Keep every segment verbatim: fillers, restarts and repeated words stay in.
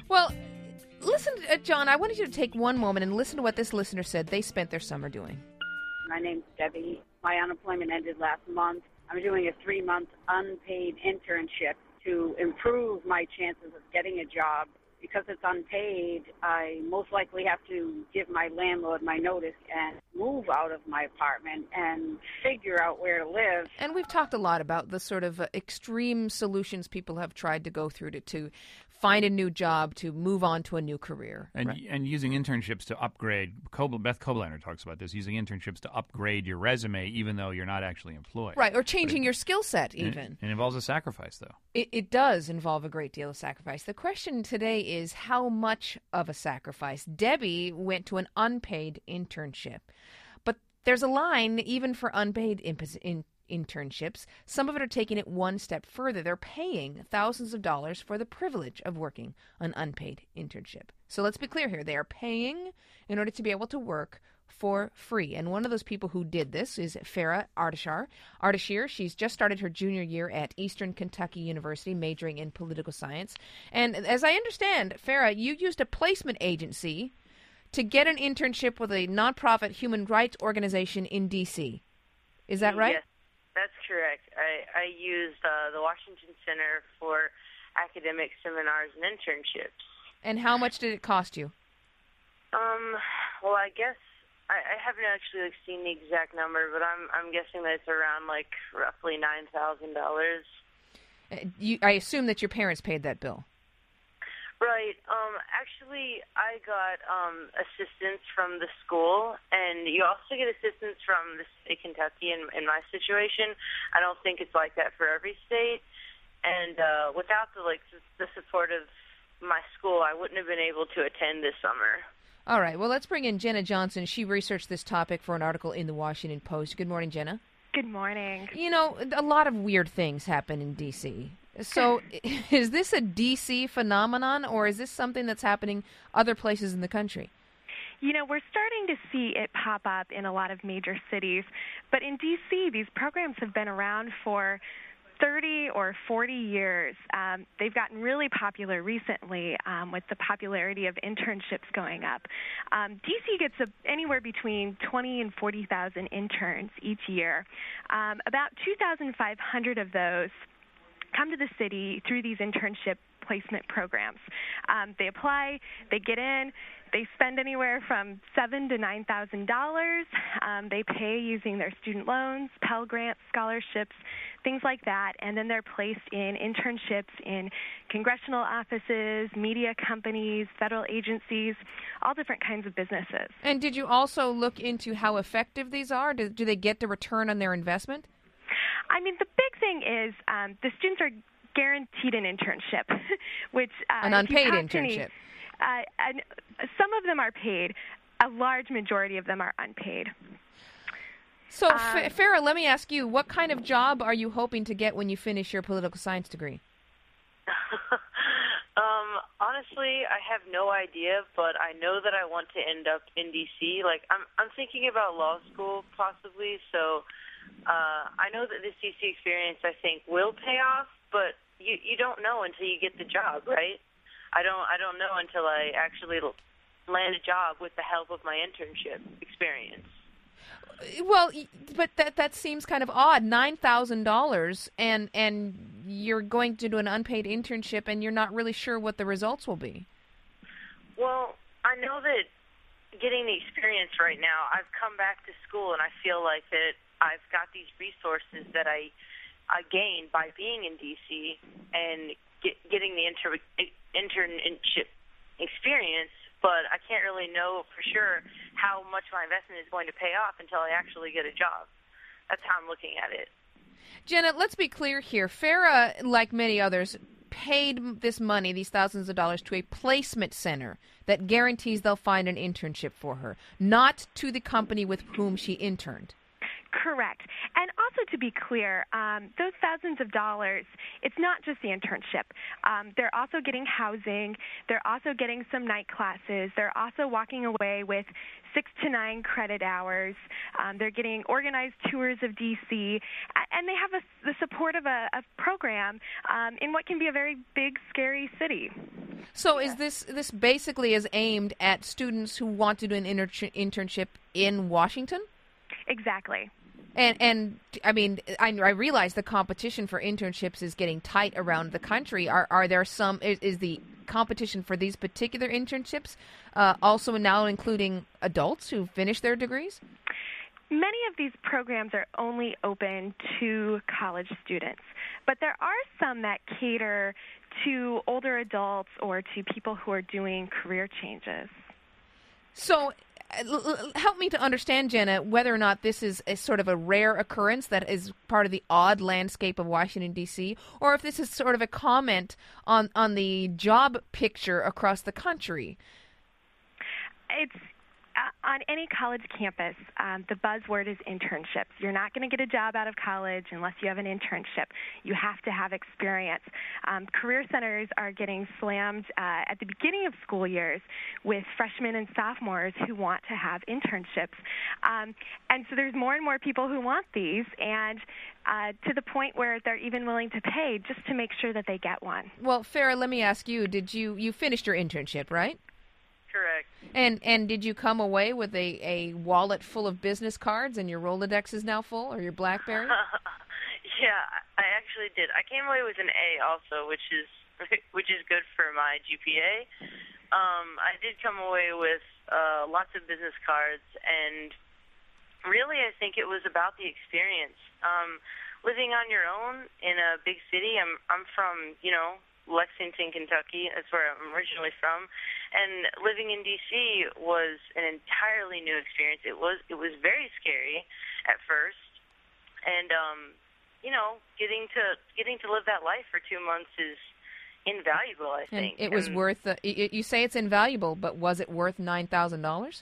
Well, listen, uh, John, I wanted you to take one moment and listen to what this listener said they spent their summer doing. My name's Debbie. My unemployment ended last month. I'm doing a three-month unpaid internship to improve my chances of getting a job. Because it's unpaid, I most likely have to give my landlord my notice and move out of my apartment and figure out where to live. And we've talked a lot about the sort of uh, extreme solutions people have tried to go through to, to find a new job, to move on to a new career. And right? and using internships to upgrade. Kobl- Beth Koblander talks about this, using internships to upgrade your resume even though you're not actually employed. Right, or changing it, your skill set even. It, it involves a sacrifice, though. It, it does involve a great deal of sacrifice. The question today is how much of a sacrifice? Debbie went to an unpaid internship. But there's a line even for unpaid impos- in internships. Some of it are taking it one step further. They're paying thousands of dollars for the privilege of working an unpaid internship. So let's be clear here. They are paying in order to be able to work for free. And one of those people who did this is Farah Ardashir. Ardashir, she's just started her junior year at Eastern Kentucky University, majoring in political science. And as I understand, Farah, you used a placement agency to get an internship with a nonprofit human rights organization in D C. Is that right? Yes, that's correct. I, I used uh, the Washington Center for Academic Seminars and Internships. And how much did it cost you? Um, well, I guess I, I haven't actually like, seen the exact number, but I'm I'm guessing that it's around like roughly nine thousand dollars. You, I assume that your parents paid that bill. Right. Um, actually, I got um, assistance from the school, and you also get assistance from the state of Kentucky in, in my situation. I don't think it's like that for every state. And uh, without the like the support of my school, I wouldn't have been able to attend this summer. All right. Well, let's bring in Jenna Johnson. She researched this topic for an article in the Washington Post. Good morning, Jenna. Good morning. You know, a lot of weird things happen in D C So is this a D C phenomenon, or is this something that's happening other places in the country? You know, we're starting to see it pop up in a lot of major cities. But in D C, these programs have been around for thirty or forty years. Um, they've gotten really popular recently um, with the popularity of internships going up. Um, D C gets a, anywhere between twenty and forty thousand interns each year. Um, about two thousand five hundred of those come to the city through these internship placement programs. Um, they apply, they get in, they spend anywhere from seven to nine thousand dollars. Um, they pay using their student loans, Pell Grants, scholarships, things like that, and then they're placed in internships in congressional offices, media companies, federal agencies, all different kinds of businesses. And did you also look into how effective these are? Do, do they get the return on their investment? I mean, the big thing is um, the students are guaranteed an internship, which uh, an unpaid internship. Any, uh, and some of them are paid. A large majority of them are unpaid. So, um, F- Farah, let me ask you, what kind of job are you hoping to get when you finish your political science degree? um, honestly, I have no idea, but I know that I want to end up in D C. Like, I'm, I'm thinking about law school possibly, so uh, I know that this D C experience, I think, will pay off, but you, you don't know until you get the job, right? I don't I don't know until I actually land a job with the help of my internship experience. Well, but that that seems kind of odd. Nine thousand dollars, and and you're going to do an unpaid internship, and you're not really sure what the results will be. Well, I know that getting the experience right now, I've come back to school, and I feel like that I've got these resources that I I gained by being in D C and get, getting the inter, internship experience, but I can't really know for sure how much my investment is going to pay off until I actually get a job. That's how I'm looking at it. Jenna, let's be clear here. Farah, like many others, paid this money, these thousands of dollars, to a placement center that guarantees they'll find an internship for her, not to the company with whom she interned. Correct. And also to be clear, um, those thousands of dollars, it's not just the internship. Um, they're also getting housing. They're also getting some night classes. They're also walking away with six to nine credit hours. Um, they're getting organized tours of D C, and they have a, the support of a, a program um, in what can be a very big, scary city. So is this this basically is aimed at students who want to do an inter- internship in Washington? Exactly. And, and I mean, I, I realize the competition for internships is getting tight around the country. Are are there some, is, is the competition for these particular internships uh, also now including adults who finish their degrees? Many of these programs are only open to college students, but there are some that cater to older adults or to people who are doing career changes. So uh, l- l- help me to understand, Jenna, whether or not this is a sort of a rare occurrence that is part of the odd landscape of Washington, D C, or if this is sort of a comment on, on the job picture across the country. It's Uh, on any college campus, um, the buzzword is internships. You're not going to get a job out of college unless you have an internship. You have to have experience. Um, career centers are getting slammed uh, at the beginning of school years with freshmen and sophomores who want to have internships. Um, and so there's more and more people who want these, and uh, to the point where they're even willing to pay just to make sure that they get one. Well, Farah, let me ask you, did you, you finished your internship, right? Correct. And and did you come away with a, a wallet full of business cards and your Rolodex is now full, or your BlackBerry? Yeah, I actually did. I came away with an A also, which is which is good for my G P A. Um, I did come away with uh, lots of business cards, and really I think it was about the experience. Um, living on your own in a big city, I'm I'm from, you know, Lexington, Kentucky. That's where I'm originally from. And living in D C was an entirely new experience. It was it was very scary at first, and um, you know, getting to getting to live that life for two months is invaluable, I think. And it was and, worth. Uh, you, you say it's invaluable, but was it worth nine thousand dollars?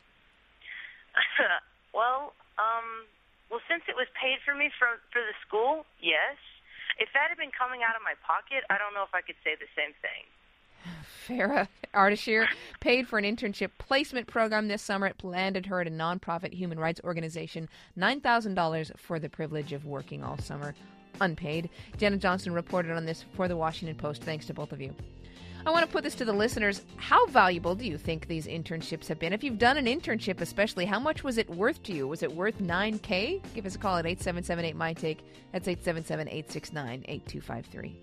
well, um, well, since it was paid for me for for the school, yes. If that had been coming out of my pocket, I don't know if I could say the same thing. Farah Ardashir paid for an internship placement program this summer. It landed her at a nonprofit human rights organization nine thousand dollars for the privilege of working all summer, unpaid. Jenna Johnson reported on this for the Washington Post. Thanks to both of you. I want to put this to the listeners. How valuable do you think these internships have been? If you've done an internship especially, how much was it worth to you? Was it worth nine K? Give us a call at eight seven seven eight, M Y T A K E. That's eight seven seven, eight six nine, eight two five three.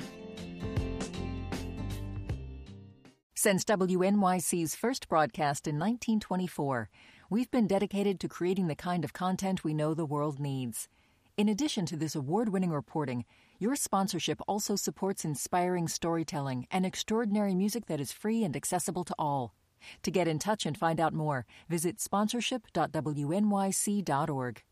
Since W N Y C's first broadcast in nineteen twenty-four, we've been dedicated to creating the kind of content we know the world needs. In addition to this award-winning reporting, your sponsorship also supports inspiring storytelling and extraordinary music that is free and accessible to all. To get in touch and find out more, visit sponsorship dot w n y c dot org.